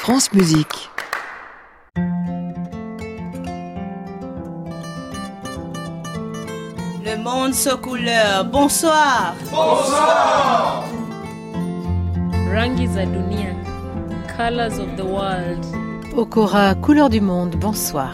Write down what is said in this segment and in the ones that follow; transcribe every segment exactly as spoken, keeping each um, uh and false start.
France Musique. Le monde sans couleur. Bonsoir. Bonsoir. Rangi za dunia. Colors of the world. Okora, couleur du monde, bonsoir.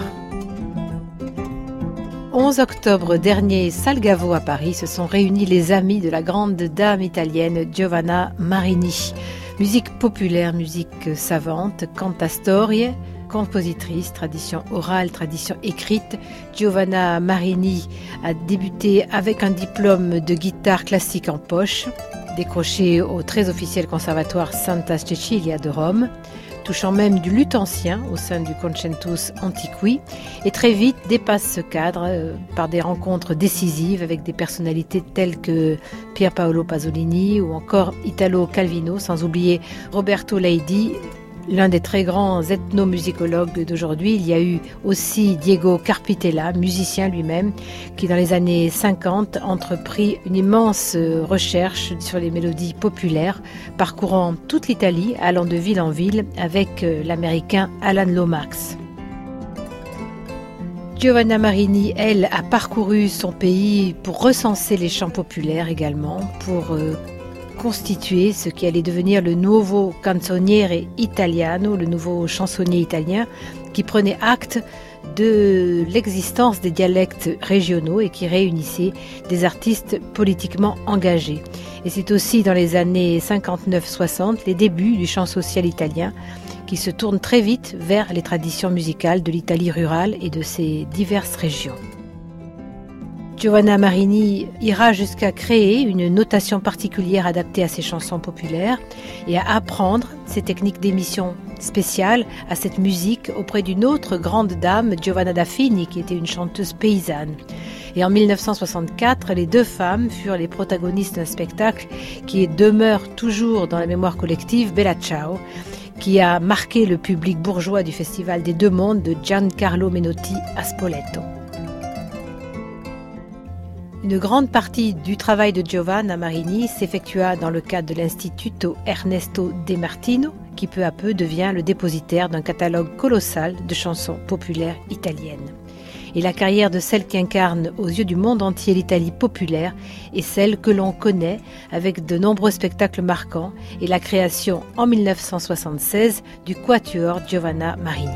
onze octobre dernier, Salgavo à Paris, se sont réunis les amis de la grande dame italienne Giovanna Marini. Musique populaire, musique savante, cantastorie, compositrice, tradition orale, tradition écrite. Giovanna Marini a débuté avec un diplôme de guitare classique en poche, décroché au très officiel conservatoire Santa Cecilia de Rome, touchant même du luth ancien au sein du Concentus Antiqui, et très vite dépasse ce cadre euh, par des rencontres décisives avec des personnalités telles que Pier Paolo Pasolini ou encore Italo Calvino, sans oublier Roberto Leidi, l'un des très grands ethnomusicologues d'aujourd'hui. Il y a eu aussi Diego Carpitella, musicien lui-même, qui dans les années cinquante entreprit une immense recherche sur les mélodies populaires, parcourant toute l'Italie, allant de ville en ville avec l'américain Alan Lomax. Giovanna Marini, elle, a parcouru son pays pour recenser les chants populaires également, pour euh, constituer ce qui allait devenir le Nuovo Canzoniere Italiano, le nouveau chansonnier italien, qui prenait acte de l'existence des dialectes régionaux et qui réunissait des artistes politiquement engagés. Et c'est aussi dans les années cinquante-neuf soixante, les débuts du chant social italien, qui se tourne très vite vers les traditions musicales de l'Italie rurale et de ses diverses régions. Giovanna Marini ira jusqu'à créer une notation particulière adaptée à ses chansons populaires et à apprendre ses techniques d'émission spéciales à cette musique auprès d'une autre grande dame, Giovanna da Fini, qui était une chanteuse paysanne. Et en dix-neuf cent soixante-quatre, les deux femmes furent les protagonistes d'un spectacle qui demeure toujours dans la mémoire collective, Bella Ciao, qui a marqué le public bourgeois du Festival des Deux Mondes de Giancarlo Menotti à Spoleto. Une grande partie du travail de Giovanna Marini s'effectua dans le cadre de l'Instituto Ernesto De Martino, qui peu à peu devient le dépositaire d'un catalogue colossal de chansons populaires italiennes. Et la carrière de celle qui incarne aux yeux du monde entier l'Italie populaire est celle que l'on connaît avec de nombreux spectacles marquants et la création en dix-neuf cent soixante-seize du Quatuor Giovanna Marini.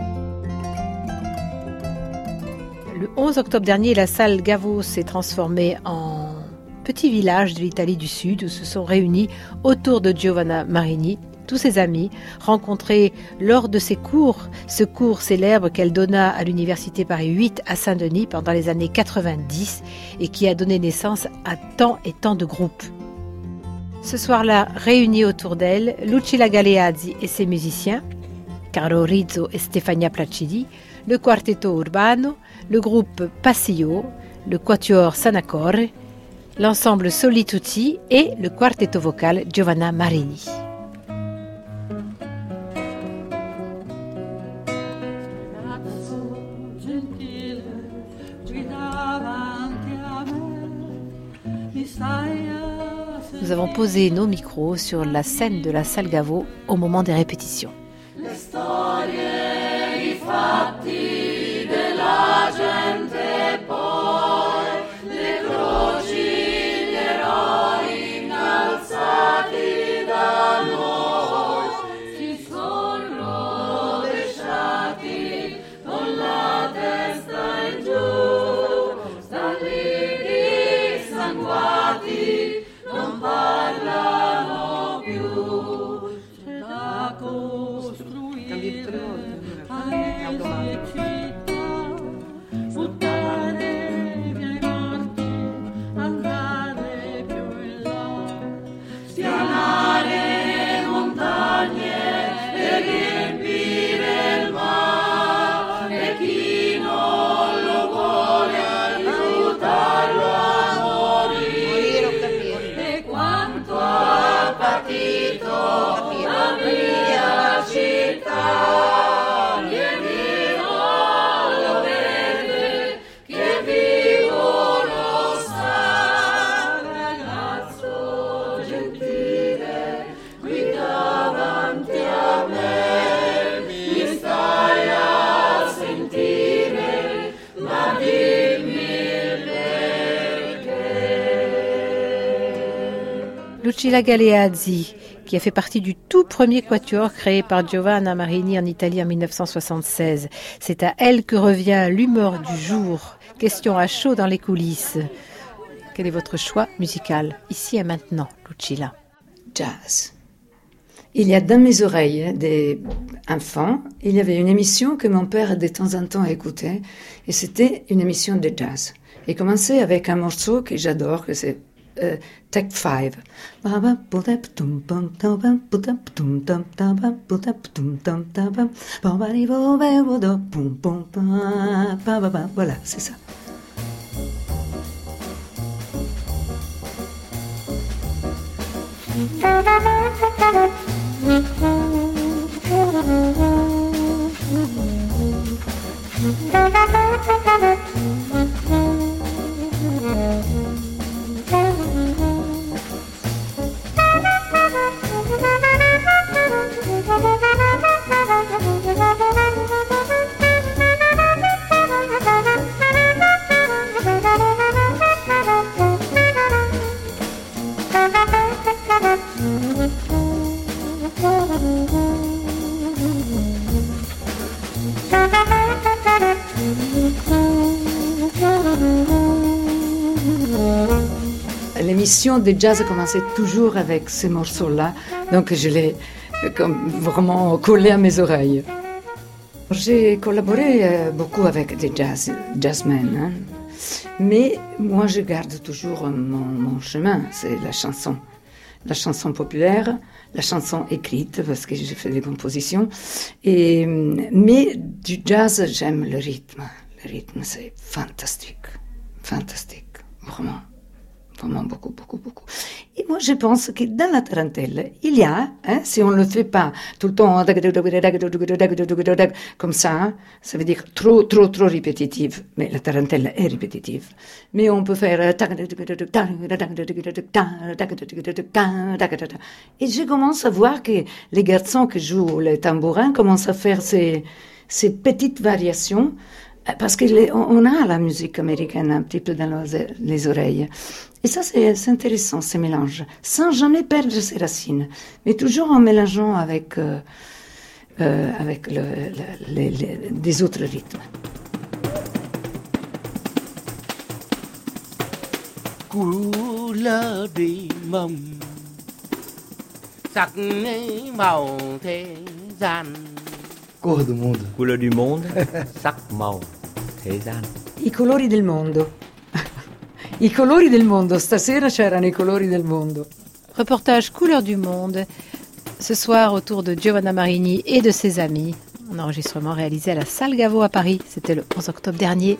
Le onze octobre dernier, la salle Gavo s'est transformée en petit village de l'Italie du Sud où se sont réunis autour de Giovanna Marini tous ses amis, rencontrés lors de ses cours, ce cours célèbre qu'elle donna à l'université Paris huit à Saint-Denis pendant les années quatre-vingt-dix et qui a donné naissance à tant et tant de groupes. Ce soir-là, réunis autour d'elle, Lucilla Galeazzi et ses musiciens, Carlo Rizzo et Stefania Placidi, le Quartetto Urbano, le groupe Passillo, le Quatuor Sanacore, l'ensemble Soli Tutti et le quartetto vocale Giovanna Marini. Nous avons posé nos micros sur la scène de la salle Gavo au moment des répétitions. Le storie, i fatti della gente poi, le croci, gli eroi innalzati da noi, si sono rovesciati con la testa in giù, stan lì dissanguati, non parlano più, c'è da costruire paesi e città, buttare via i morti, andare più in là, spianare montagne e riempire il mare, e chi non lo vuole aiutarlo a morire, e quanto ha patito la mia città, vieni Lucilla Galeazzi, qui a fait partie du tout premier quatuor créé par Giovanna Marini en Italie en dix-neuf cent soixante-seize. C'est à elle que revient l'humeur du jour. Question à chaud dans les coulisses. Quel est votre choix musical, ici et maintenant, Lucilla? Jazz. Il y a dans mes oreilles des enfants, il y avait une émission que mon père de temps en temps écoutait, et c'était une émission de jazz. Il commençait avec un morceau que j'adore, que c'est euh, Take Five. Voilà, c'est ça. L'émission de jazz commençait toujours avec ces morceaux-là, donc je l'ai comme vraiment collé à mes oreilles. J'ai collaboré beaucoup avec des jazz, jazzmen, hein. Mais moi je garde toujours mon, mon chemin, c'est la chanson. La chanson populaire, la chanson écrite, parce que j'ai fait des compositions. Et, mais du jazz, j'aime le rythme. Le rythme, c'est fantastique, fantastique, vraiment. Vraiment beaucoup, beaucoup, beaucoup. Et moi, je pense que dans la tarentelle, il y a, hein, si on ne le fait pas tout le temps comme ça, ça veut dire trop, trop, trop répétitive. Mais la tarentelle est répétitive. Mais on peut faire... Et je commence à voir que les garçons qui jouent les tambourins commencent à faire ces, ces petites variations, parce qu'on a la musique américaine un petit peu dans les oreilles. Et ça, c'est, c'est intéressant, ces mélanges, sans jamais perdre ses racines, mais toujours en mélangeant avec, euh, euh, avec le, le, les, les, des autres rythmes. Couleur des mômes, sắc màu thế gian. Cor do mundo. Couleur du monde, sắc màu thế gian. I colori del mondo. I colori del mondo, stasera c'erano i colori del mondo. Reportage Couleurs du monde, ce soir autour de Giovanna Marini et de ses amis. Un enregistrement réalisé à la Salle Gaveau à Paris, c'était le onze octobre dernier.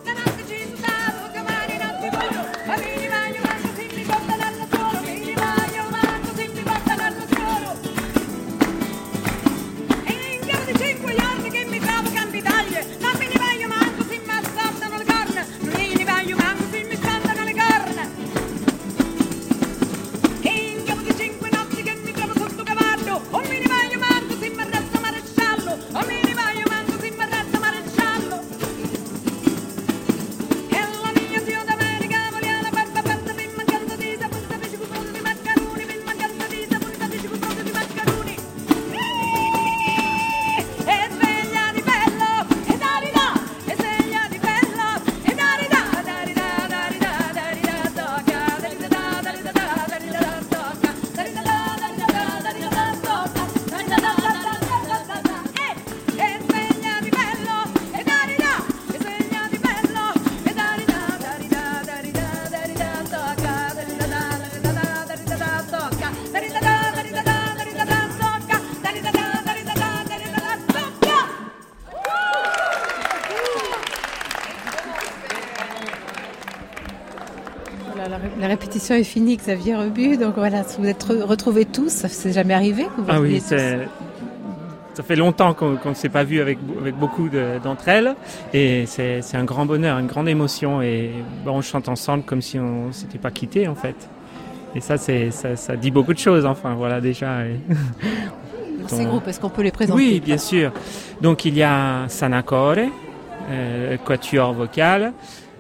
La répétition est finie, Xavier Rebu. Donc voilà, vous êtes retrouvés tous. Ça s'est jamais arrivé que vous Ah oui, c'est... ça fait longtemps qu'on ne s'est pas vu avec, avec beaucoup de, d'entre elles. Et c'est, c'est un grand bonheur, une grande émotion. Et bon, on chante ensemble comme si on ne s'était pas quittés, en fait. Et ça, c'est, ça, ça dit beaucoup de choses, enfin, voilà, déjà. Et... Ces groupes, est-ce qu'on peut les présenter? Oui, bien sûr. Donc, il y a Sanacore, euh, quatuor vocal.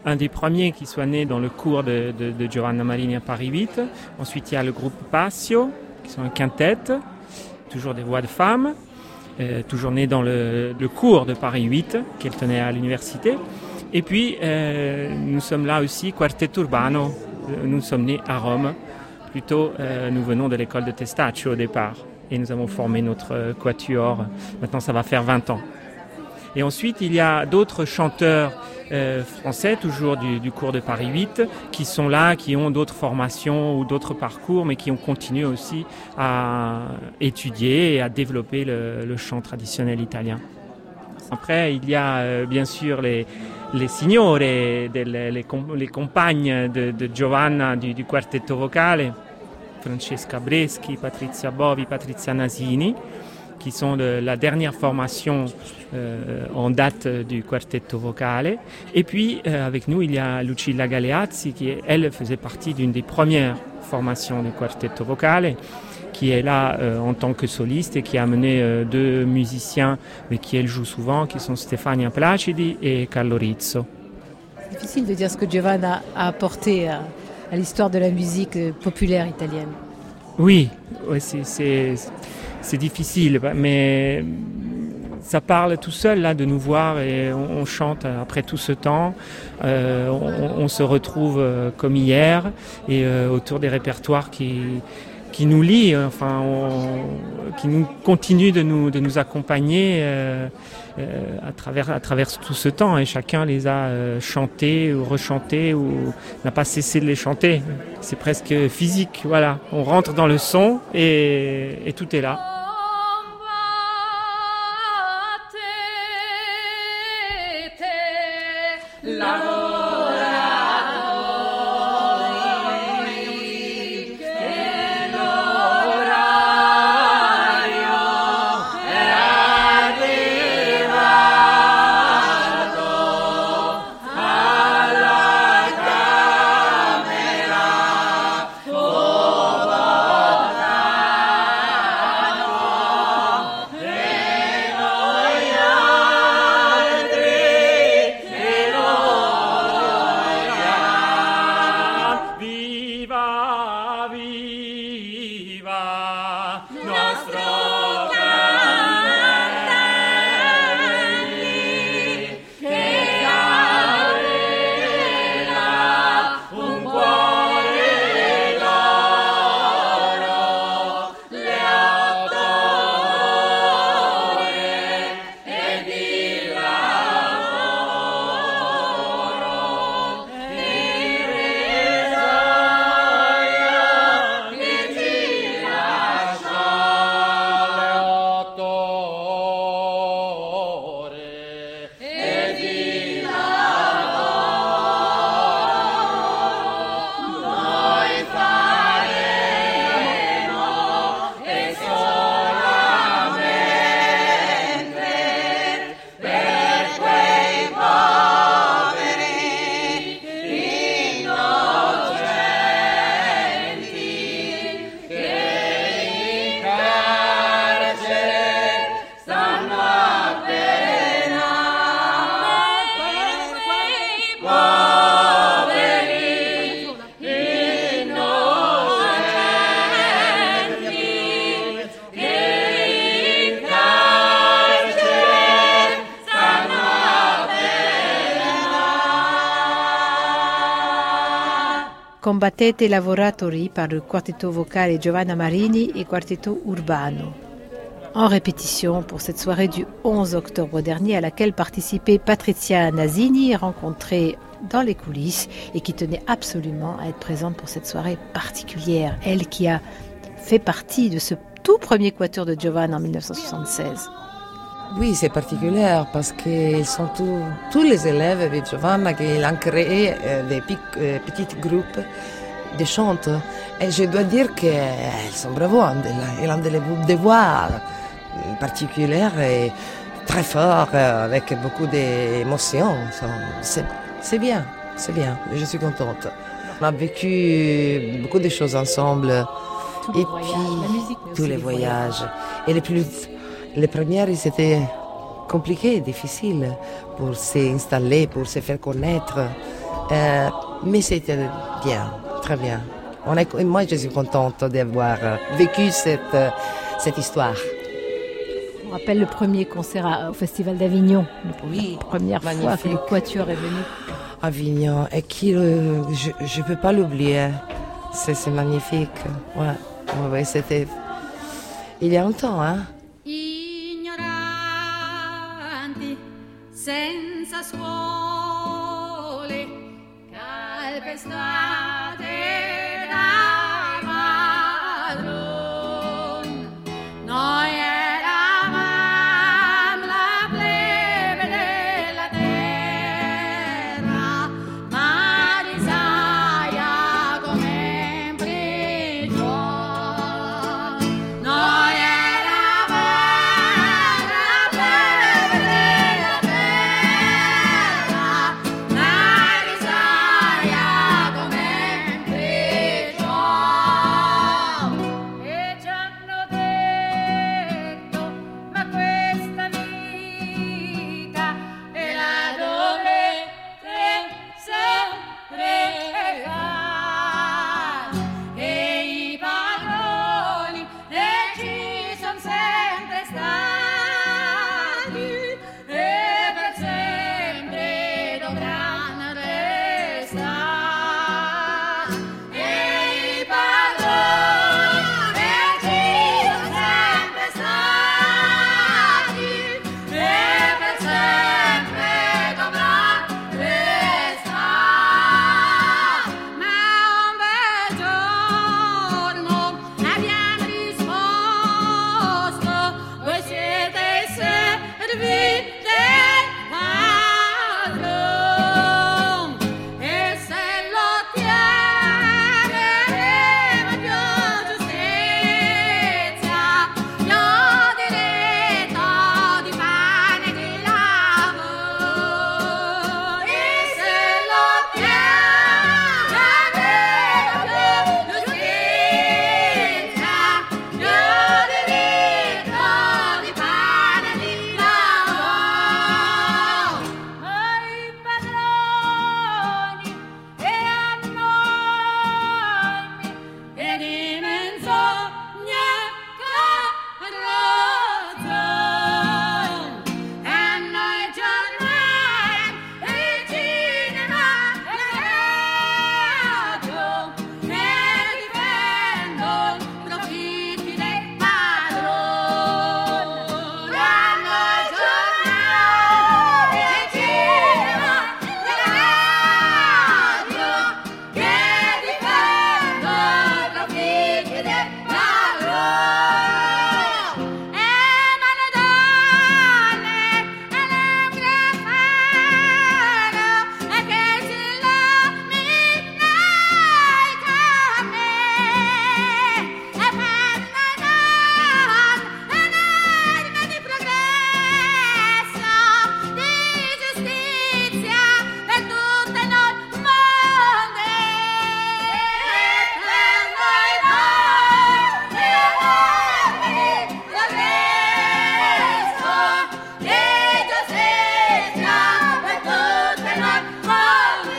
un des premiers qui soit né dans le cours de, de, de Giovanna Marini à Paris huit. Ensuite, il y a le groupe Passio, qui sont un quintet, toujours des voix de femmes, euh, toujours né dans le, le cours de Paris huit, qu'elle tenait à l'université. Et puis, euh, nous sommes là aussi, Quartetto Urbano. Nous sommes nés à Rome. Plutôt, euh, nous venons de l'école de Testaccio au départ. Et nous avons formé notre euh, quatuor. Maintenant, ça va faire vingt ans. Et ensuite, il y a d'autres chanteurs euh, français, toujours du, du cours de Paris huit, qui sont là, qui ont d'autres formations ou d'autres parcours, mais qui ont continué aussi à étudier et à développer le, le chant traditionnel italien. Après, il y a euh, bien sûr les, les signore, les, les, les, les compagnes de, de Giovanna du, du quartetto vocale, Francesca Breschi, Patrizia Bovi, Patrizia Nasini, qui sont de la dernière formation euh, en date du quartetto vocale. Et puis, euh, avec nous, il y a Lucilla Galeazzi, qui, elle, faisait partie d'une des premières formations du quartetto vocale, qui est là euh, en tant que soliste et qui a amené euh, deux musiciens, mais qui, elle, joue souvent, qui sont Stefania Placidi et Carlo Rizzo. C'est difficile de dire ce que Giovanna a apporté à, à l'histoire de la musique populaire italienne. Oui, ouais, c'est, c'est, c'est difficile, mais ça parle tout seul là de nous voir et on, on chante après tout ce temps. Euh, on, on se retrouve euh, comme hier et euh, autour des répertoires qui qui nous lient, enfin, on, qui nous continuent de nous de nous accompagner euh, euh, à travers à travers tout ce temps. Et chacun les a euh, chantés ou rechantés ou n'a pas cessé de les chanter. C'est presque physique, voilà. On rentre dans le son et, et tout est là. Combattete Lavoratori par le quartetto vocale Giovanna Marini et quartetto Urbano. En répétition pour cette soirée du onze octobre dernier à laquelle participait Patrizia Nasini, rencontrée dans les coulisses et qui tenait absolument à être présente pour cette soirée particulière. Elle qui a fait partie de ce tout premier quatuor de Giovanna en dix-neuf cent soixante-seize. Oui, c'est particulier parce qu'ils sont tous, tous les élèves de Giovanna qui ont créé euh, des pic, euh, petits groupes de chants. Et je dois dire qu'elles sont bravo, elles ont des, des voix particulières et très fortes, avec beaucoup d'émotions. C'est, c'est bien, c'est bien, je suis contente. On a vécu beaucoup de choses ensemble. Tous les et voyages, puis, la musique, mais tous aussi les les voyages. voyages. Et les plus... Les premières, c'était compliqué, difficile pour s'installer, pour se faire connaître. Euh, mais c'était bien, très bien. On est, moi, je suis contente d'avoir vécu cette, cette histoire. On rappelle le premier concert à, au Festival d'Avignon. Oui, la première magnifique. fois que le Quatuor est venu. Avignon, et qui, euh, je ne peux pas l'oublier. C'est, c'est magnifique. Ouais, ouais, ouais, c'était il y a longtemps, hein. Ignoranti, senza scuole, calpestate dai padroni. Noi eravamo la plebe della terra, ma di saia come in prigione. Noi eravamo la plebe della terra, ma di saia come in prigione. E ci hanno detto, ma questa vita ve la dovrete sempre fare. E i padroni ci sono sempre stati e per sempre dovranno restare. E i padroni ci sono sempre stati e per sempre dovranno restare. Ma un bel giorno abbiamo risposto: voi siete servi del padrone, e se lo otterremo più giustizia, io diritto di pane e di lavoro. E se lo otterremo più giustizia, io diritto di pane e di lavoro. Ai padroni e a noi e di menzogna carrozzone. E a noi giornali e il cinema e la radio che difendono i profitti dei padroni. E a noi giornali e il cinema e la radio che difendono i profitti dei padroni. E ma le donne e le grafane e che si illuminano i cammi e per noi donne un'arma di progresso, di giustizia per tutte noi mondi. E per noi donne un'arma di progresso, di giustizia per tutte noi mondi.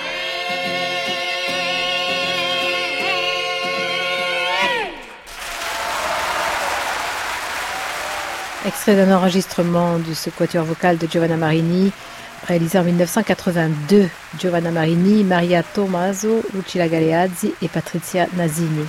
Extrait d'un enregistrement de ce quatuor vocal de Giovanna Marini, réalisé en dix-neuf cent quatre-vingt-deux. Giovanna Marini, Maria Tommaso, Lucilla Galeazzi et Patrizia Nasini.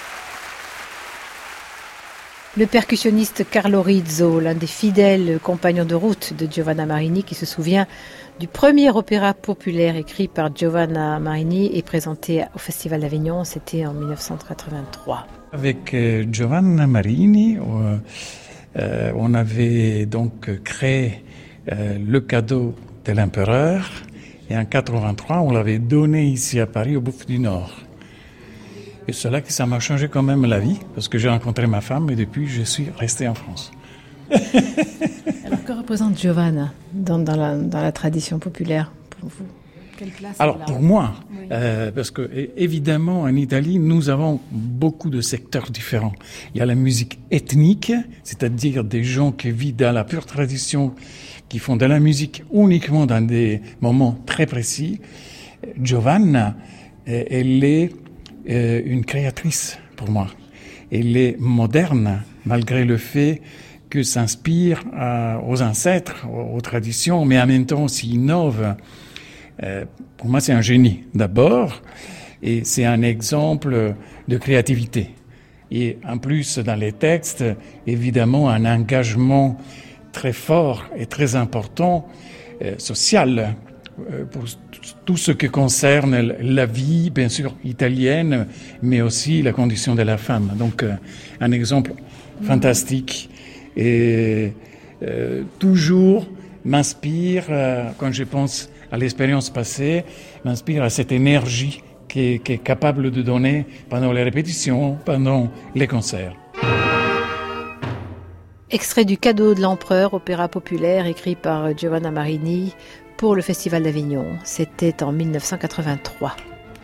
Le percussionniste Carlo Rizzo, l'un des fidèles compagnons de route de Giovanna Marini, qui se souvient du premier opéra populaire écrit par Giovanna Marini et présenté au Festival d'Avignon, c'était en dix-neuf cent quatre-vingt-trois. Avec euh, Giovanna Marini, euh, euh, on avait donc créé euh, le cadeau de l'empereur, et en quatre-vingt-trois, on l'avait donné ici à Paris, au Bouffe du Nord. Et c'est là que ça m'a changé quand même la vie, parce que j'ai rencontré ma femme et depuis, je suis resté en France. Alors, que représente Giovanna dans, dans, la, dans la tradition populaire pour vous? Quelle place Alors, elle a? pour moi, Oui. euh, parce que é- évidemment, en Italie, nous avons beaucoup de secteurs différents. Il y a la musique ethnique, c'est-à-dire des gens qui vivent dans la pure tradition, qui font de la musique uniquement dans des moments très précis. Giovanna, elle est une créatrice pour moi. Elle est moderne, malgré le fait que s'inspire euh, aux ancêtres, aux, aux traditions, mais en même temps aussi innove. Euh, pour moi, c'est un génie, d'abord, et c'est un exemple de créativité. Et en plus, dans les textes, évidemment, un engagement très fort et très important, euh, social, euh, pour tout ce qui concerne la vie, bien sûr, italienne, mais aussi la condition de la femme. Donc, euh, un exemple fantastique et euh, toujours m'inspire, euh, quand je pense à l'expérience passée, m'inspire à cette énergie qui est, qui est capable de donner pendant les répétitions, pendant les concerts. Extrait du Cadeau de l'Empereur, opéra populaire écrit par Giovanna Marini pour le Festival d'Avignon. C'était en mille neuf cent quatre-vingt-trois.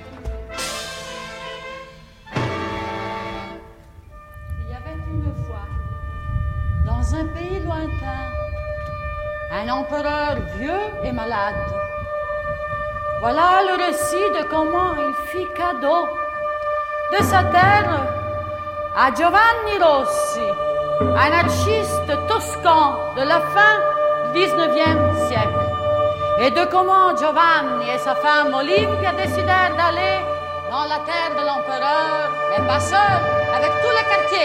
Il y avait une fois, dans un pays lointain, un empereur vieux et malade. Voilà le récit de comment il fit cadeau de sa terre à Giovanni Rossi, un artiste toscan de la fin du dix-neuvième siècle, et de comment Giovanni et sa femme Olimpia décidèrent d'aller dans la terre de l'empereur, mais pas seuls, avec tout le quartier.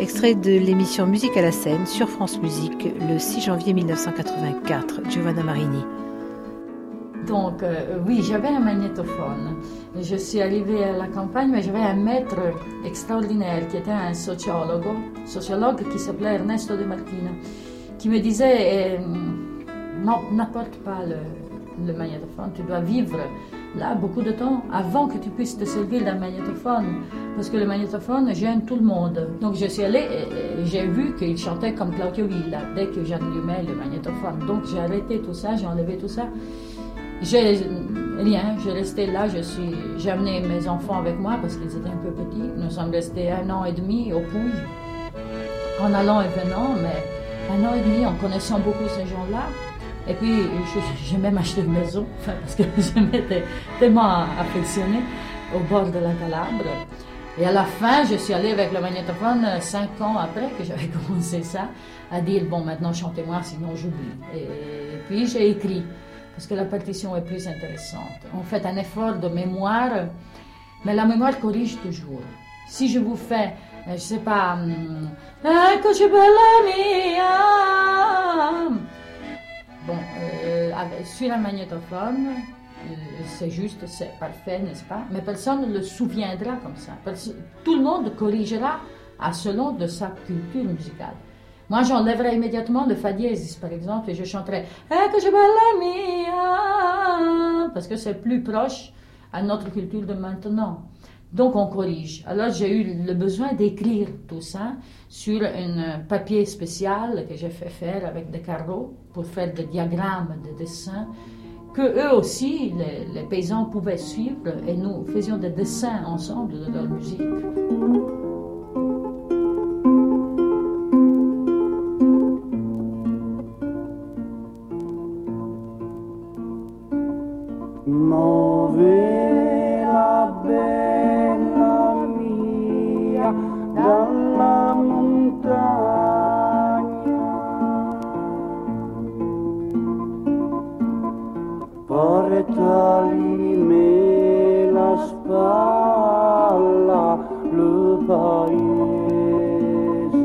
Extrait de l'émission Musique à la scène sur France Musique le six janvier mille neuf cent quatre-vingt-quatre, Giovanna Marini. Donc, euh, oui, j'avais un magnétophone. Je suis arrivée à la campagne, mais j'avais un maître extraordinaire qui était un sociologue, sociologue qui s'appelait Ernesto De Martino, qui me disait, euh, non, n'apporte pas le, le magnétophone, tu dois vivre là beaucoup de temps avant que tu puisses te servir d'un magnétophone, parce que le magnétophone gêne tout le monde. Donc je suis allée et, et j'ai vu qu'il chantait comme Claudio Villa dès que j'allumais le magnétophone. Donc j'ai arrêté tout ça, j'ai enlevé tout ça. J'ai rien, j'ai resté là, je suis, j'ai amené mes enfants avec moi parce qu'ils étaient un peu petits. Nous sommes restés un an et demi au Puy, en allant et venant, mais un an et demi en connaissant beaucoup ces gens-là. Et puis j'ai même acheté une maison, enfin, parce que je m'étais tellement affectionnée au bord de la Calabre. Et à la fin, je suis allée avec le magnétophone cinq ans après que j'avais commencé ça, à dire bon maintenant chantez-moi sinon j'oublie. Et puis j'ai écrit. Parce que la partition est plus intéressante. On fait un effort de mémoire, mais la mémoire corrige toujours. Si je vous fais, je ne sais pas, Eccoci bella mia. Bon, euh, avec, sur un magnétophone, euh, c'est juste, c'est parfait, n'est-ce pas? Mais personne ne le souviendra comme ça. Tout le monde corrigera à selon de sa culture musicale. Moi, j'enlèverais immédiatement le fa dièse, par exemple, et je chanterais « Eccoci bella mia » parce que c'est plus proche à notre culture de maintenant. Donc, on corrige. Alors, j'ai eu le besoin d'écrire tout ça sur un papier spécial que j'ai fait faire avec des carreaux pour faire des diagrammes, des dessins, que eux aussi, les, les paysans, pouvaient suivre, et nous faisions des dessins ensemble de leur musique. Muove la bella mia dalla montagna, portali me la spalla le paese,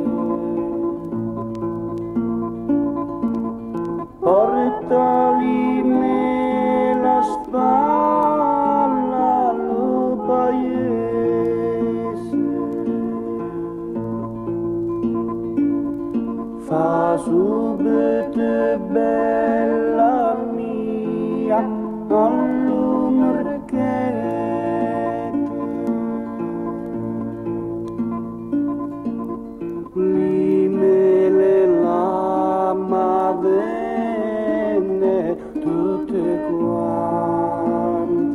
portali me spalla lo paese, fa subito bella mia all'umorchete, li me le lama venne tutte quante.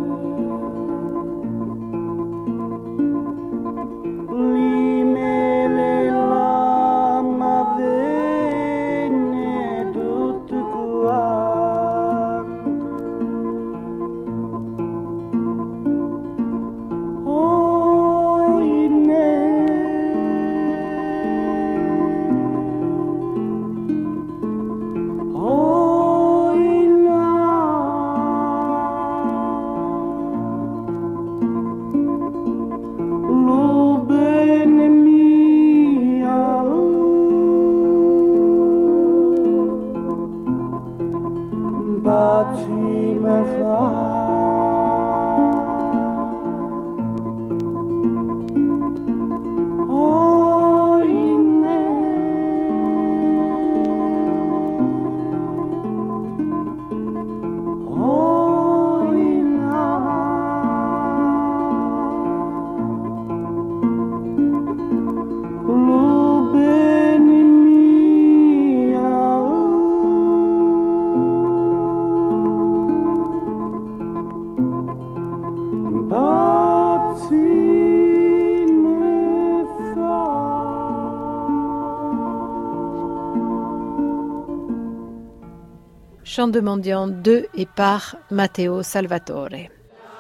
Chant de mendiant de et par Matteo Salvatore.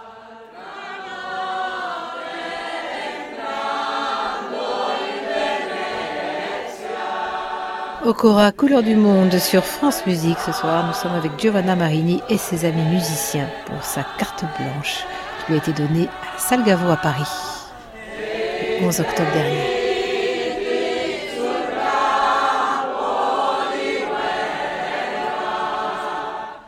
Okora, couleur du monde sur France Musique. Ce soir, nous sommes avec Giovanna Marini et ses amis musiciens pour sa carte blanche qui lui a été donnée à Salgavo à Paris le onze octobre dernier.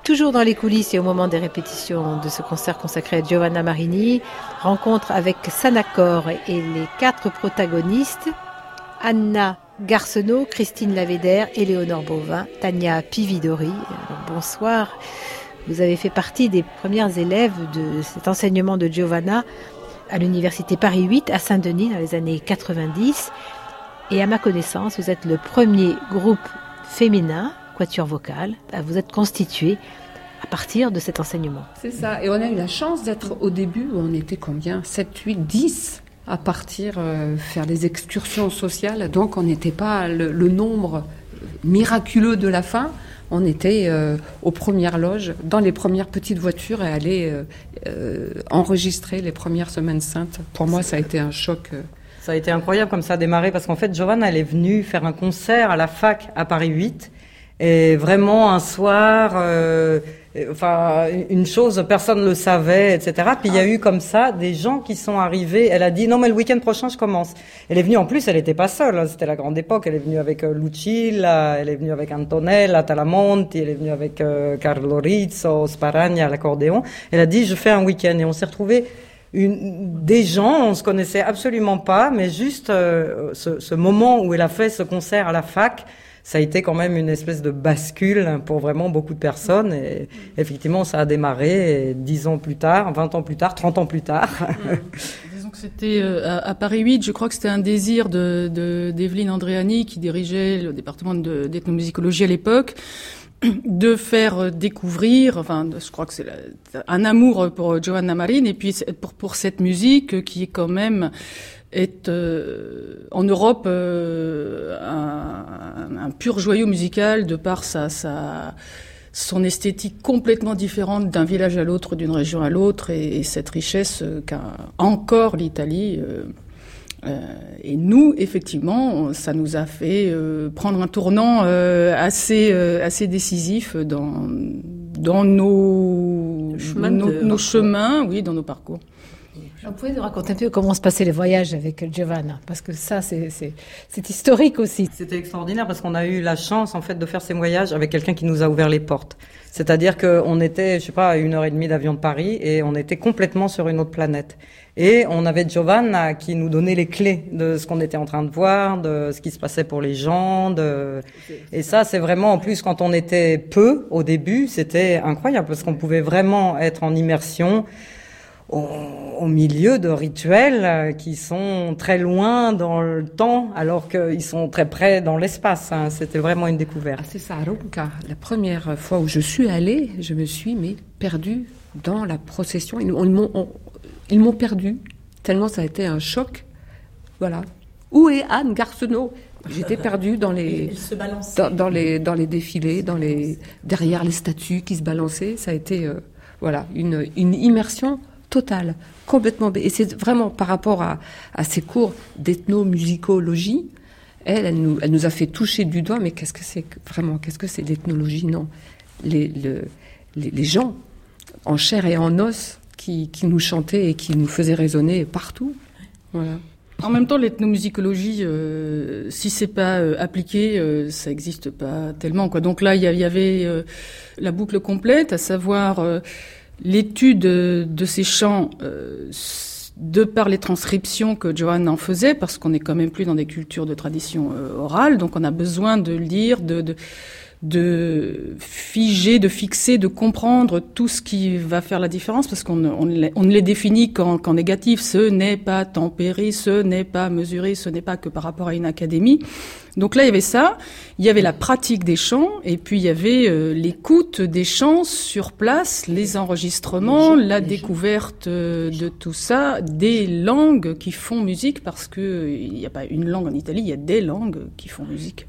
toujours dans les coulisses et au moment des répétitions de ce concert consacré à Giovanna Marini, rencontre avec Sanacor et les quatre protagonistes, Anna Garcenot, Christine Lavédère, Éléonore Bovin, Tania Pividori. Alors, bonsoir. Vous avez fait partie des premières élèves de cet enseignement de Giovanna à l'université Paris huit à Saint-Denis dans les années quatre-vingt-dix. Et à ma connaissance, vous êtes le premier groupe féminin, quatuor vocal, à vous être constitué à partir de cet enseignement. C'est ça. Et on a eu la chance d'être au début où on était combien ? sept, huit, dix à partir euh, faire des excursions sociales. Donc on n'était pas le, le nombre miraculeux de la fin. On était euh, aux premières loges, dans les premières petites voitures et aller euh, euh, enregistrer les premières semaines saintes. Pour moi, ça a été un choc. Euh. Ça a été incroyable comme ça a démarré parce qu'en fait, Giovanna, elle est venue faire un concert à la fac à Paris huit. Et vraiment, un soir, euh, enfin, une chose, personne ne le savait, et cetera. Puis il y a eu comme ça des gens qui sont arrivés. Elle a dit, non, mais le week-end prochain, je commence. Elle est venue, en plus, elle n'était pas seule. Hein, c'était la grande époque. Elle est venue avec euh, Lucilla, elle est venue avec Antonella Talamonti, elle est venue avec euh, Carlo Rizzo, Sparagna à l'accordéon. Elle a dit, je fais un week-end. Et on s'est retrouvés une, des gens, on se connaissait absolument pas, mais juste euh, ce, ce moment où elle a fait ce concert à la fac, ça a été quand même une espèce de bascule pour vraiment beaucoup de personnes. Et effectivement, ça a démarré dix ans plus tard, vingt ans plus tard, trente ans plus tard. Disons que c'était euh, à, à Paris huit, je crois que c'était un désir de, de, d'Evelyne Andréani, qui dirigeait le département de, d'ethnomusicologie à l'époque, de faire découvrir, enfin, je crois que c'est la, un amour pour Giovanna Marini et puis pour, pour cette musique qui est quand même est euh, en Europe euh, un, un pur joyau musical de par sa, sa son esthétique complètement différente d'un village à l'autre, d'une région à l'autre, et, et cette richesse qu'a encore l'Italie. Euh, euh, et nous, effectivement, ça nous a fait euh, prendre un tournant euh, assez euh, assez décisif dans dans nos nos, nos chemins, oui, dans nos parcours. Vous pouvez nous raconter un peu comment se passaient les voyages avec Giovanna, parce que ça, c'est, c'est, c'est historique aussi. C'était extraordinaire parce qu'on a eu la chance, en fait, de faire ces voyages avec quelqu'un qui nous a ouvert les portes. C'est-à-dire qu'on était, je sais pas, à une heure et demie d'avion de Paris et on était complètement sur une autre planète. Et on avait Giovanna qui nous donnait les clés de ce qu'on était en train de voir, de ce qui se passait pour les gens. De... Et ça, c'est vraiment, en plus, quand on était peu, au début, c'était incroyable parce qu'on pouvait vraiment être en immersion Au, au milieu de rituels qui sont très loin dans le temps, alors qu'ils sont très près dans l'espace. Hein. C'était vraiment une découverte. Ah, c'est ça, Ronca. La première fois où je suis allée, je me suis mais perdue dans la procession. Ils, ils, m'ont, on, ils m'ont perdue, tellement ça a été un choc. Voilà. Où est Anne Garcenot ? J'étais perdue dans les, dans, dans les, dans les défilés, dans les, derrière les statues qui se balançaient. Ça a été, euh, voilà, une, une immersion totale, complètement. Et c'est vraiment par rapport à, à ces cours d'ethnomusicologie, elle, elle nous, elle nous a fait toucher du doigt, mais qu'est-ce que c'est vraiment, qu'est-ce que c'est l'ethnologie ? Non. Les, le, les, les gens, en chair et en os, qui, qui nous chantaient et qui nous faisaient résonner partout. Voilà. En même temps, l'ethnomusicologie, euh, si c'est pas euh, appliqué, euh, ça existe pas tellement, quoi. Donc là, il y, y avait euh, la boucle complète, à savoir euh, l'étude de ces chants euh, de par les transcriptions que Giovanna en faisait, parce qu'on n'est quand même plus dans des cultures de tradition euh, orale, donc on a besoin de lire, de, de, de figer, de fixer, de comprendre tout ce qui va faire la différence, parce qu'on on, on ne les définit qu'en, qu'en négatif. Ce n'est pas tempéré, ce n'est pas mesuré, ce n'est pas que par rapport à une académie. Donc là, il y avait ça, il y avait la pratique des chants, et puis il y avait euh, l'écoute des chants sur place, les enregistrements, les gens, la les découverte euh, de tout ça, des langues qui font musique, parce que euh, il n'y a pas une langue en Italie, il y a des langues qui font musique.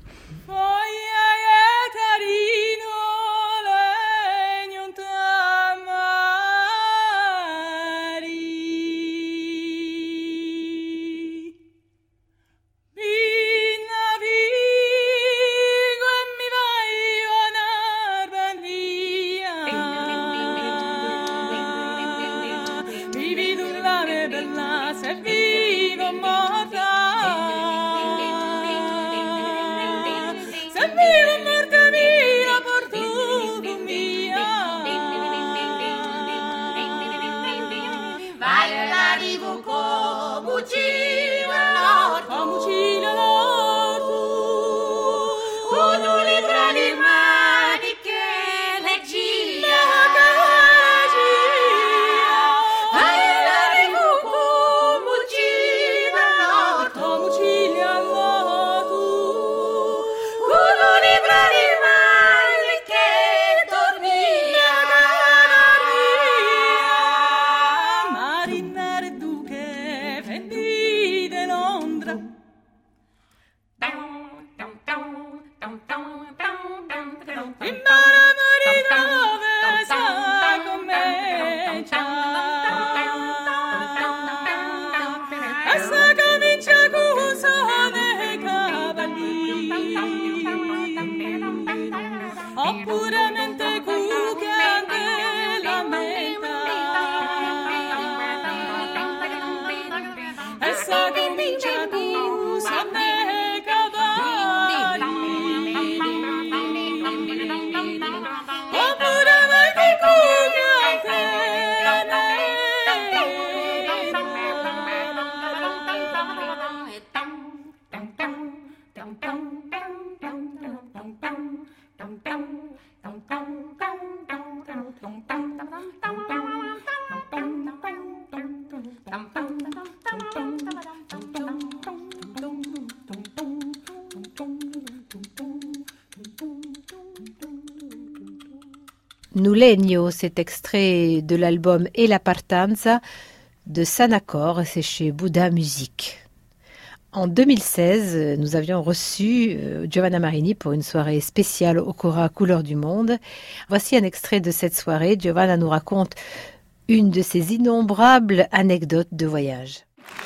Nulegno, cet extrait de l'album E la partenza de Sanacor, c'est chez Bouddha Musique. En deux mille seize, nous avions reçu Giovanna Marini pour une soirée spéciale au Cora Couleurs du Monde. Voici un extrait de cette soirée. Giovanna nous raconte une de ses innombrables anecdotes de voyage.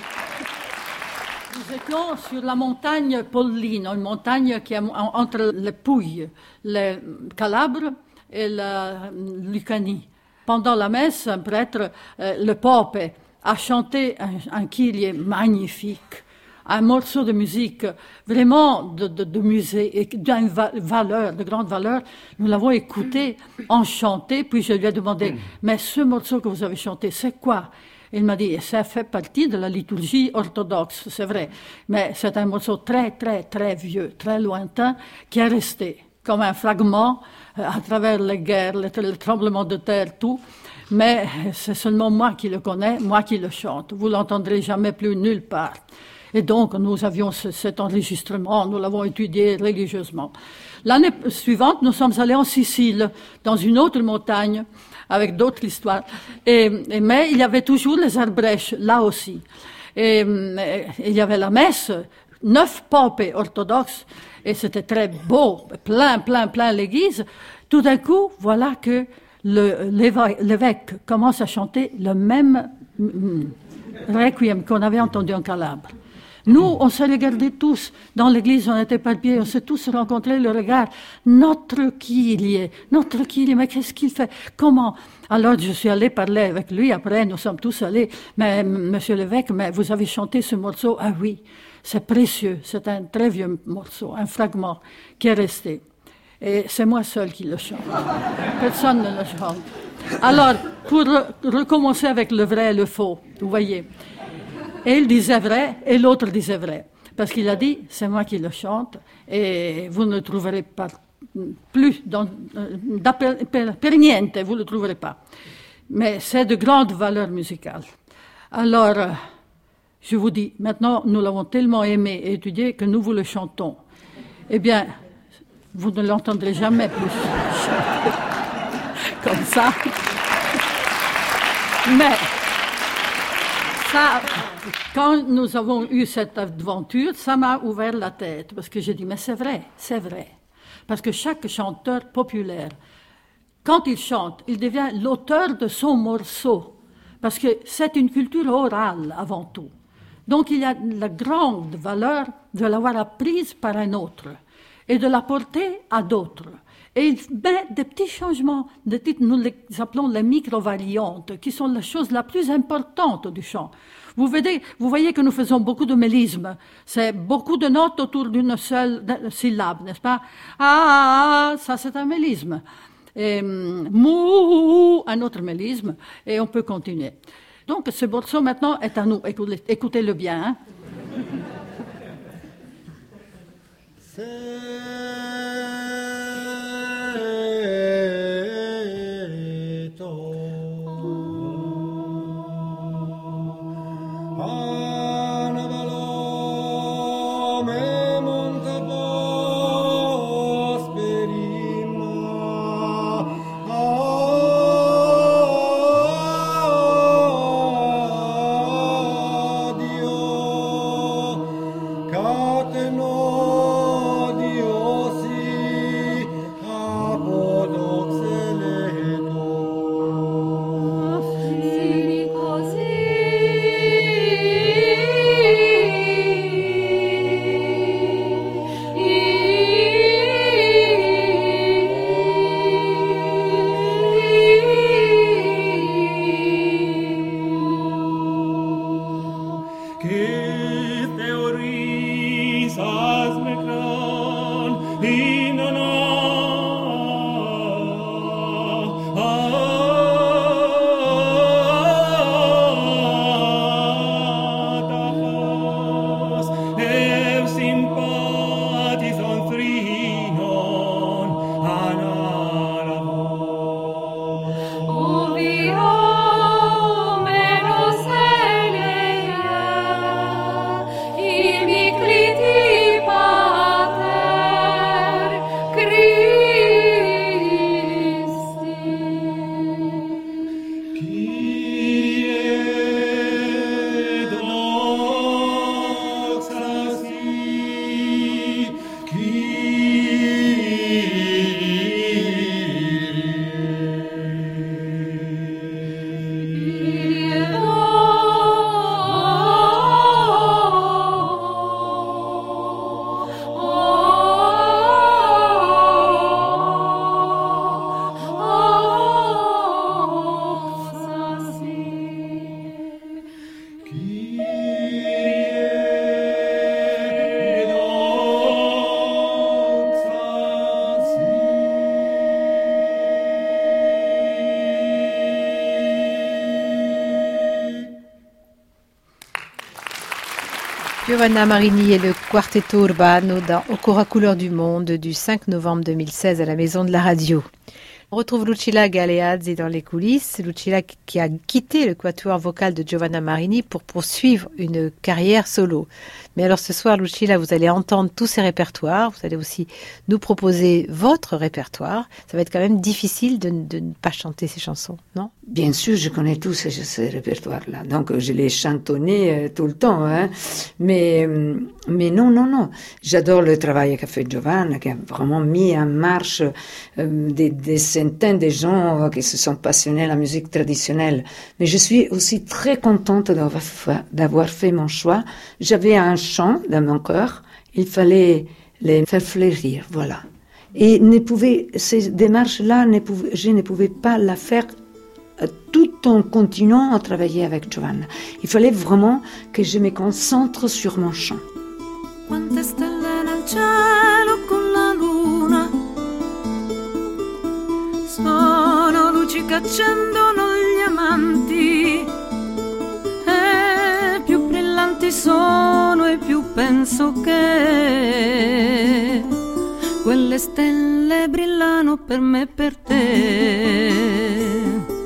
Nous étions sur la montagne Pollino, une montagne qui est entre les Pouilles, les Calabres et la Lucanie. Pendant la messe, un prêtre, euh, le Pope, a chanté un, un kyrie magnifique, un morceau de musique vraiment de, de, de musée et d'une va- valeur, de grande valeur. Nous l'avons écouté, enchanté, puis je lui ai demandé, mais ce morceau que vous avez chanté, c'est quoi? Il m'a dit, ça fait partie de la liturgie orthodoxe, c'est vrai, mais c'est un morceau très, très, très vieux, très lointain, qui est resté comme un fragment euh, à travers les guerres, les, les tremblements de terre, tout. Mais c'est seulement moi qui le connais, moi qui le chante. Vous l'entendrez jamais plus nulle part. Et donc, nous avions ce, cet enregistrement, nous l'avons étudié religieusement. L'année suivante, nous sommes allés en Sicile, dans une autre montagne, avec d'autres histoires. Et, et, mais il y avait toujours les Arbrèches, là aussi. Et, et il y avait la messe, neuf popes orthodoxes, et c'était très beau, plein, plein, plein l'église. Tout d'un coup, voilà que le, l'évêque, l'évêque commence à chanter le même requiem qu'on avait entendu en Calabre. Nous, on se regardait tous dans l'église, on était par pied, on s'est tous rencontrés le regard. Notre Kyrie, notre Kyrie, mais qu'est-ce qu'il fait? Comment? Alors je suis allée parler avec lui, après nous sommes tous allés. Mais monsieur l'évêque, mais vous avez chanté ce morceau? Ah oui, c'est précieux, c'est un très vieux morceau, un fragment qui est resté. Et c'est moi seul qui le chante. Personne ne le chante. Alors, pour re- recommencer avec le vrai et le faux, vous voyez. Et il disait vrai, et l'autre disait vrai. Parce qu'il a dit, c'est moi qui le chante, et vous ne le trouverez pas plus, dans, per, per, per niente, vous ne le trouverez pas. Mais c'est de grande valeur musicale. Alors, je vous dis, maintenant, nous l'avons tellement aimé et étudié que nous vous le chantons. Eh bien, vous ne l'entendrez jamais plus chanter comme ça. Mais, ça, quand nous avons eu cette aventure, ça m'a ouvert la tête, parce que j'ai dit, mais c'est vrai, c'est vrai. Parce que chaque chanteur populaire, quand il chante, il devient l'auteur de son morceau, parce que c'est une culture orale avant tout. Donc il y a la grande valeur de l'avoir apprise par un autre et de la porter à d'autres. Et il met des petits changements, des titres, nous les appelons les micro-variantes, qui sont la chose la plus importante du chant. Vous voyez, vous voyez que nous faisons beaucoup de mélisme. C'est beaucoup de notes autour d'une seule syllabe, n'est-ce pas? Ah, ça c'est un mélisme. Et mou, un autre mélisme, et on peut continuer. Donc ce morceau maintenant est à nous. Écoutez, écoutez-le bien. Hein. Cateno Dio Giovanna Marini et le Quartetto Urbano dans Au cœur à couleur du monde du cinq novembre deux mille seize à la Maison de la Radio. On retrouve Lucilla Galeazzi dans les coulisses. Lucilla qui a quitté le quatuor vocal de Giovanna Marini pour poursuivre une carrière solo. Mais alors ce soir, Lucilla, vous allez entendre tous ces répertoires. Vous allez aussi nous proposer votre répertoire. Ça va être quand même difficile de, de ne pas chanter ces chansons, non? Bien sûr, je connais tous ces, ces répertoires-là. Donc, je les chantonnais euh, tout le temps. Hein. Mais, mais non, non, non. J'adore le travail qu'a fait Giovanna, qui a vraiment mis en marche euh, des, des centaines de gens qui se sont passionnés à la musique traditionnelle. Mais je suis aussi très contente d'avoir fait, d'avoir fait mon choix. J'avais un chant dans mon cœur. Il fallait les faire fleurir, voilà. Et ne pouvait, ces démarches-là, ne pouvait, je ne pouvais pas la faire tout en continuant à travailler avec Giovanna. Il fallait vraiment que je me concentre sur mon chant. Quante stelle nel cielo con la luna, sono luci che accendono gli amanti, e più brillanti sono e più penso che quelle stelle brillano per me e per te.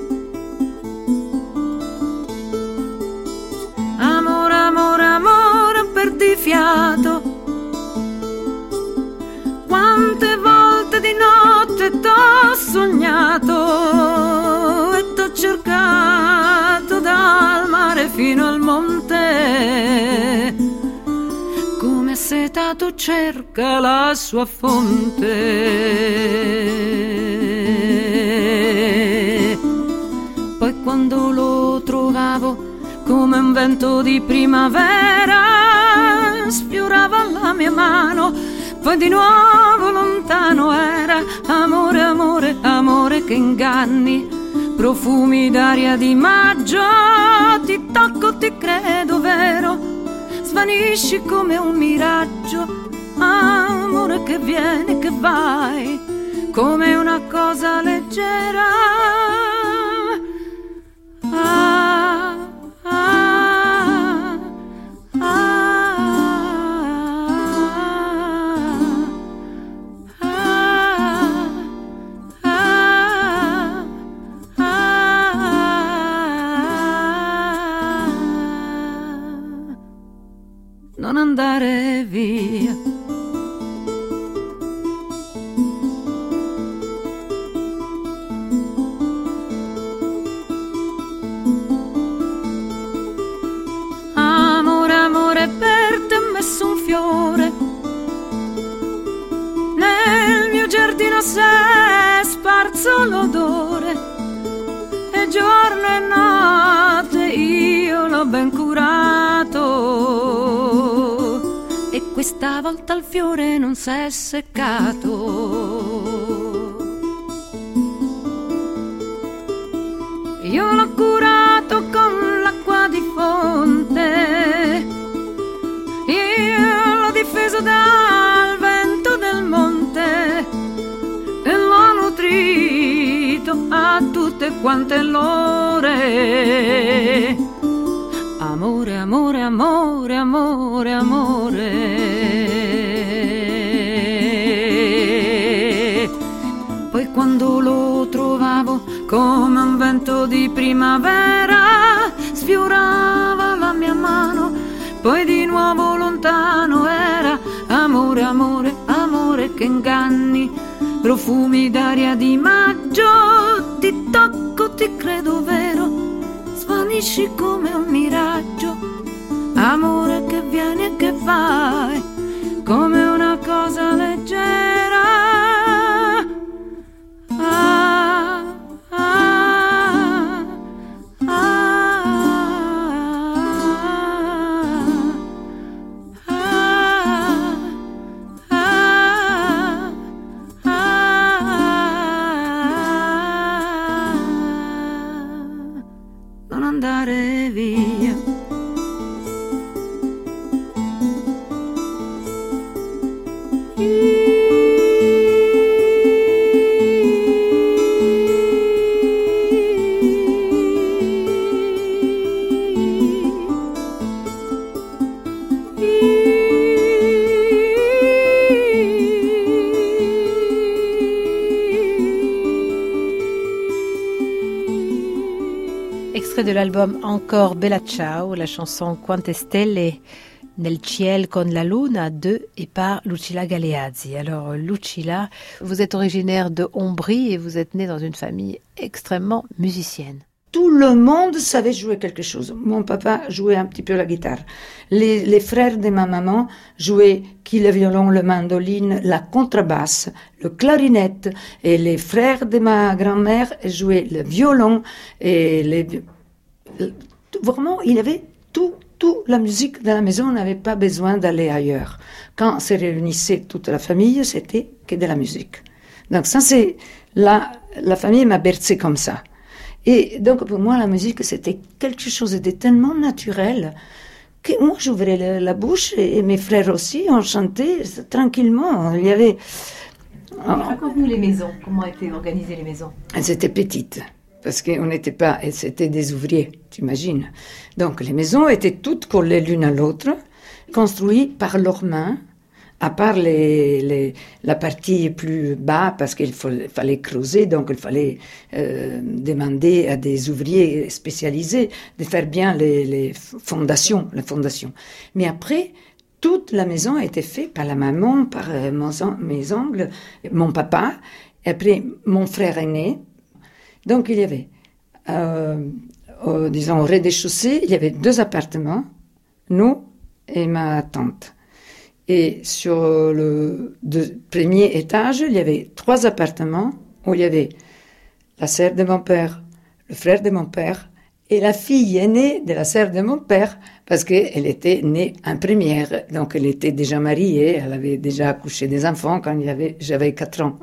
Amore, amore, amore, perdi fiato. Quante volte di notte t'ho sognato e t'ho cercato dal mare fino al monte, come assetato cerca la sua fonte. Poi quando lo trovavo come un vento di primavera, sfiorava la mia mano, poi di nuovo lontano era. Amore, amore, amore che inganni, profumi d'aria di maggio, ti tocco, ti credo vero, svanisci come un miraggio. Amore che vieni, che vai, come una cosa leggera. Ah, ah, non andare via. Amore, amore, per te ho messo un fiore, nel mio giardino s'è sparso l'odore, e giorno e notte io l'ho ben curato, e questa volta il fiore non s'è seccato. Io l'ho curato con l'acqua di fonte, io l'ho difeso dal vento del monte, e l'ho nutrito a tutte quante l'ore. Amore, amore, amore, amore, amore. Poi quando lo trovavo come un vento di primavera, sfiorava la mia mano, poi di nuovo lontano era. Amore, amore, amore che inganni, profumi d'aria di maggio, ti tocco, ti credo vero, svanisci come un miraggio. Amore che vieni e che vai, come una cosa leggera. Ah, ah, ah, ah, ah, ah, non andare via. E extrait de l'album Encore Bella Ciao, la chanson Quante Stelle nel ciel con la luna de et par Lucilla Galeazzi. Alors Lucilla, vous êtes originaire de Ombrie et vous êtes née dans une famille extrêmement musicienne. Tout le monde savait jouer quelque chose. Mon papa jouait un petit peu la guitare. Les, les frères de ma maman jouaient qui le violon, le mandoline, la contrebasse, le clarinette. Et les frères de ma grand-mère jouaient le violon. Et les... Vraiment, il y avait tout, tout. La musique de la maison, on n'avait pas besoin d'aller ailleurs. Quand se réunissait toute la famille, c'était que de la musique. Donc ça, c'est... La, la famille m'a bercé comme ça. Et donc, pour moi, la musique, c'était quelque chose de tellement naturel que moi, j'ouvrais la, la bouche et, et mes frères aussi, on chantait tranquillement. Il y avait... Raconte-nous les maisons. Comment étaient organisées les maisons? Elles étaient petites, parce qu'on n'était pas... C'était des ouvriers, tu imagines. Donc, les maisons étaient toutes collées l'une à l'autre, construites par leurs mains, à part les, les, la partie plus bas, parce qu'il faut, fallait creuser, donc il fallait euh, demander à des ouvriers spécialisés de faire bien les, les fondations, les fondations. Mais après, toute la maison a été faite par la maman, par euh, mon, mes oncles, mon papa, et après mon frère aîné. Donc il y avait, euh, au, disons, au rez-de-chaussée, il y avait deux appartements, nous et ma tante. Et sur le de, premier étage, il y avait trois appartements où il y avait la sœur de mon père, le frère de mon père et la fille aînée de la sœur de mon père, parce qu'elle était née en première, donc elle était déjà mariée, elle avait déjà accouché des enfants quand il y avait, j'avais quatre ans.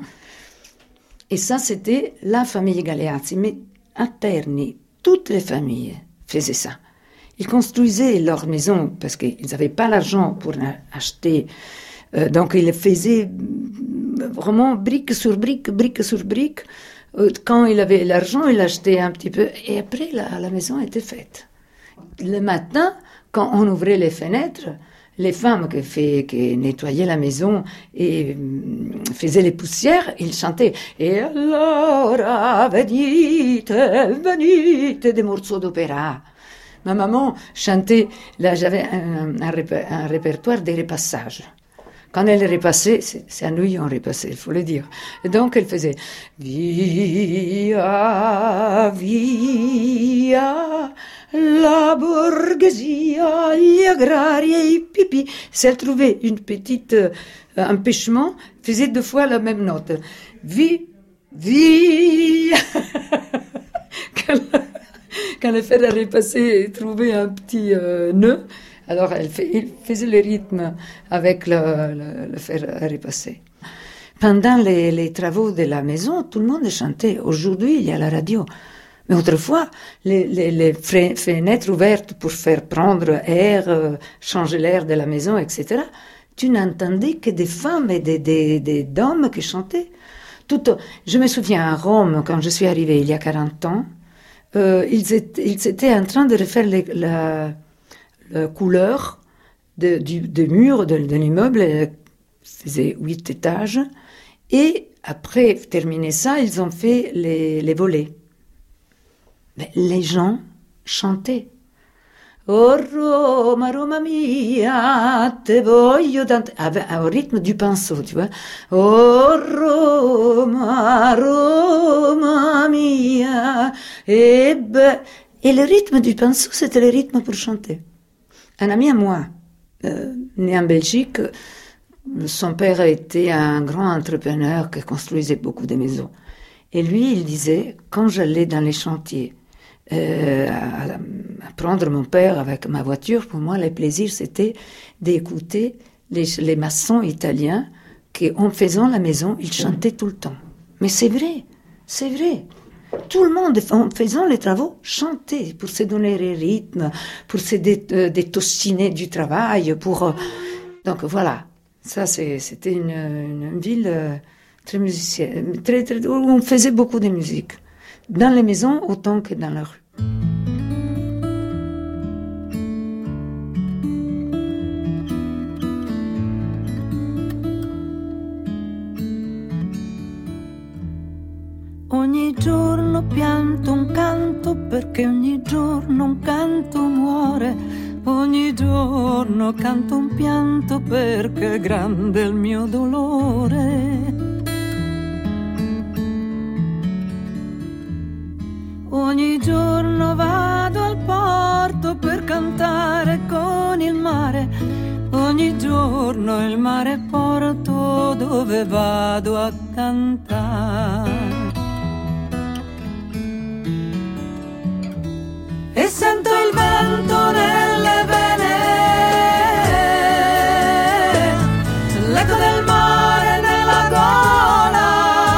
Et ça, c'était la famille Galeazzi, mais à Terni, toutes les familles faisaient ça. Ils construisaient leur maison parce qu'ils n'avaient pas l'argent pour acheter. Euh, donc, ils faisaient vraiment brique sur brique, brique sur brique. Euh, quand il avait l'argent, il achetait un petit peu. Et après, la, la maison était faite. Le matin, quand on ouvrait les fenêtres, les femmes qui, fait, qui nettoyaient la maison et euh, faisaient les poussières, ils chantaient « Et allora venite, venite » des morceaux d'opéra. Ma maman chantait, là j'avais un, un, un répertoire des repassages. Quand elle repassait, c'est, c'est ennuyant repasser, il faut le dire. Et donc elle faisait Via, via, la borghesia, gli agrari e i pipi. Si elle trouvait une petite euh, empêchement, faisait deux fois la même note. Vi, via. Quand le fer a repassé et trouvé un petit euh, nœud, alors elle fait, il faisait le rythme avec le, le, le fer à repasser. Pendant les, les travaux de la maison, tout le monde chantait. Aujourd'hui, il y a la radio. Mais autrefois, les, les, les fenêtres ouvertes pour faire prendre air, euh, changer l'air de la maison, et cetera, tu n'entendais que des femmes et des, des, des hommes qui chantaient. Tout, je me souviens à Rome, quand je suis arrivée il y a quarante ans, Euh, ils, étaient, ils étaient en train de refaire les, la, la couleur de, du de mur de, de l'immeuble, il faisait huit étages, et après terminer ça, ils ont fait les, les volets. Mais les gens chantaient. Oh Roma, Roma mia, te voglio tanto, au rythme du pinceau, tu vois. Oh Roma, Roma mia, et ben, et le rythme du pinceau, c'était le rythme pour chanter. Un ami à moi, euh, né en Belgique, son père était un grand entrepreneur qui construisait beaucoup de maisons. Et lui, il disait, quand j'allais dans les chantiers, Euh, à, à prendre mon père avec ma voiture, pour moi, le plaisir, c'était d'écouter les, les maçons italiens qui, en faisant la maison, ils chantaient tout le temps. Mais c'est vrai, c'est vrai. Tout le monde, en faisant les travaux, chantait pour se donner le rythme, pour se dé, euh, détoxiner du travail, pour... Euh... Donc voilà, ça c'est, c'était une, une ville euh, très musicienne, très, très, où on faisait beaucoup de musique. Dans les maisons autant que dans la rue. Ogni giorno pianto un canto perché ogni giorno un canto muore. Ogni giorno canto un pianto perché è grande il mio dolore. Ogni giorno vado al porto per cantare con il mare. Ogni giorno il mare porto dove vado a cantare. E sento il vento nelle vene, l'eco del mare nella gola,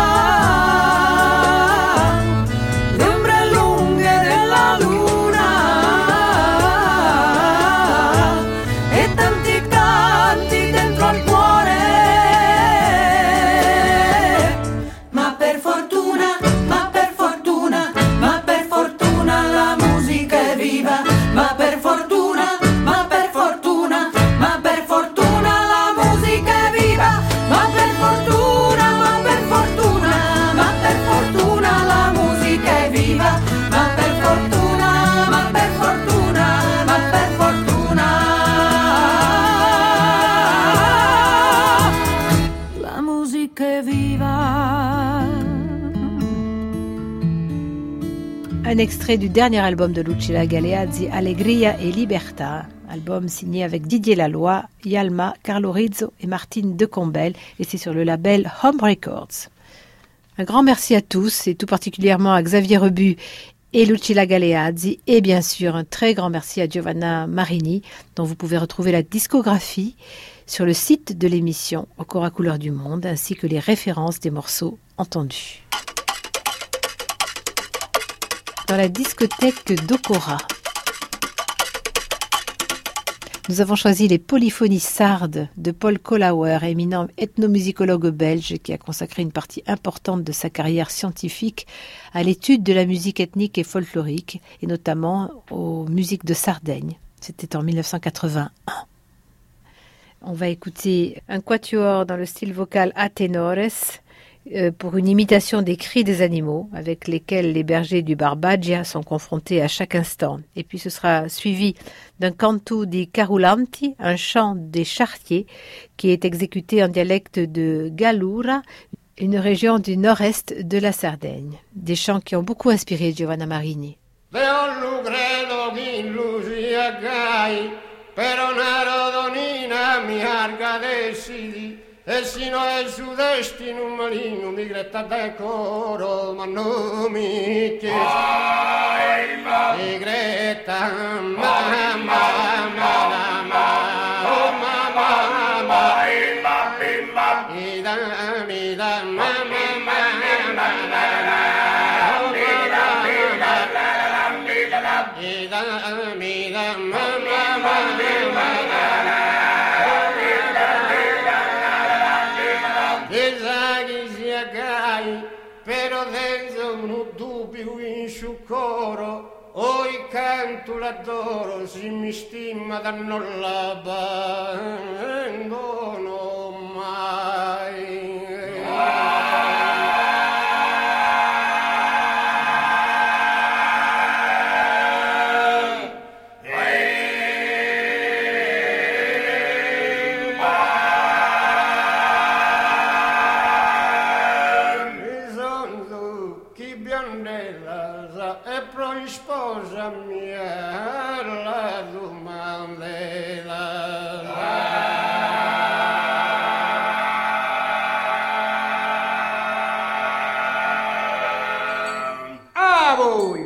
le ombre lunghe della luna e tanti canti dentro al cuore. Ma per fortuna, ma per fortuna, ma per fortuna la musica è viva. Ma per fortuna, ma per fortuna, ma per fortuna la musica è viva. Ma per fortuna, ma per fortuna, ma per fortuna la musica è viva. Ma per fortuna, ma per fortuna, ma per fortuna la musica è viva. Un extrait du dernier album de Lucilla Galeazzi, Allegria e Libertà, album signé avec Didier Laloy, Yalma, Carlo Rizzo et Martine Decombel, et c'est sur le label Home Records. Un grand merci à tous, et tout particulièrement à Xavier Rebu et Lucilla Galeazzi, et bien sûr un très grand merci à Giovanna Marini, dont vous pouvez retrouver la discographie sur le site de l'émission Au corps à couleur du monde, ainsi que les références des morceaux entendus. Dans la discothèque d'Okora, nous avons choisi les polyphonies sardes de Paul Kollauer, éminent ethnomusicologue belge qui a consacré une partie importante de sa carrière scientifique à l'étude de la musique ethnique et folklorique, et notamment aux musiques de Sardaigne. C'était en mille neuf cent quatre-vingt-un. On va écouter un quatuor dans le style vocal a tenores, pour une imitation des cris des animaux avec lesquels les bergers du Barbagia sont confrontés à chaque instant. Et puis ce sera suivi d'un canto di Carulanti, un chant des chartiers qui est exécuté en dialecte de Gallura, une région du nord-est de la Sardaigne. Des chants qui ont beaucoup inspiré Giovanna Marini. E sino al sud-est in un maligno mi gretta decoro, ma non mi chiesi. Mi gretta, mamma, mamma, mamma, oh mamma, mamma, mi da, mi da, mamma, mamma, mamma, oh mamma, mi da, mi da, mamma, mamma, però dentro un dubbio in suo coro, oi canto l'adoro, si mi stima da non l'abbandono mai. E pro sposa mia la domandela. A voi!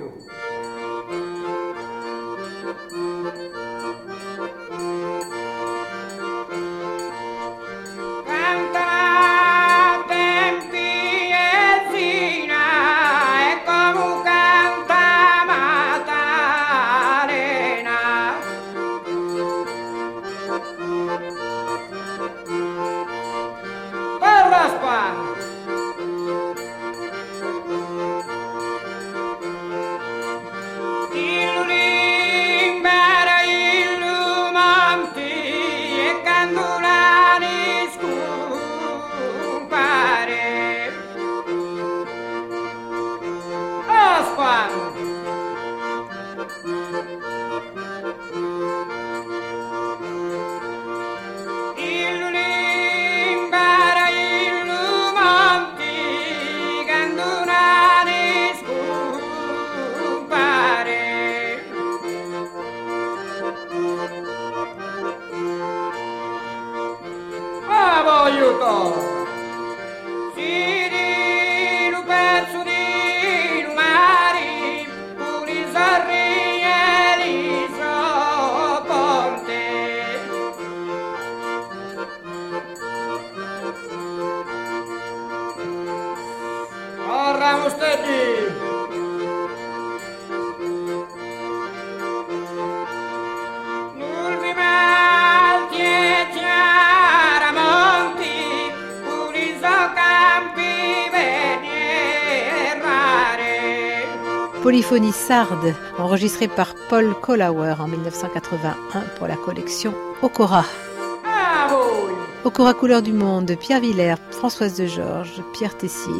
polyphonie sarde, enregistrée par Paul Kollauer en dix-neuf cent quatre-vingt-un pour la collection Okora. Okora couleur du monde de Pierre Villers, Françoise de Georges, Pierre Tessier.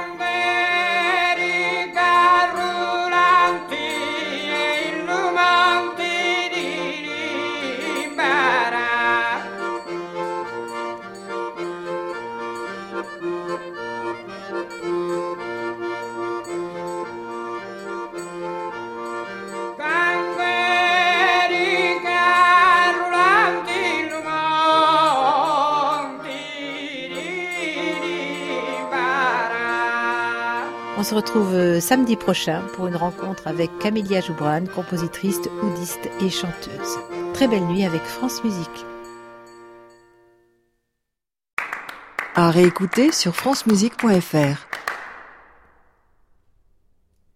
On se retrouve samedi prochain pour une rencontre avec Camélia Joubran, compositrice, oudiste et chanteuse. Très belle nuit avec France Musique. À réécouter sur francemusique point f r.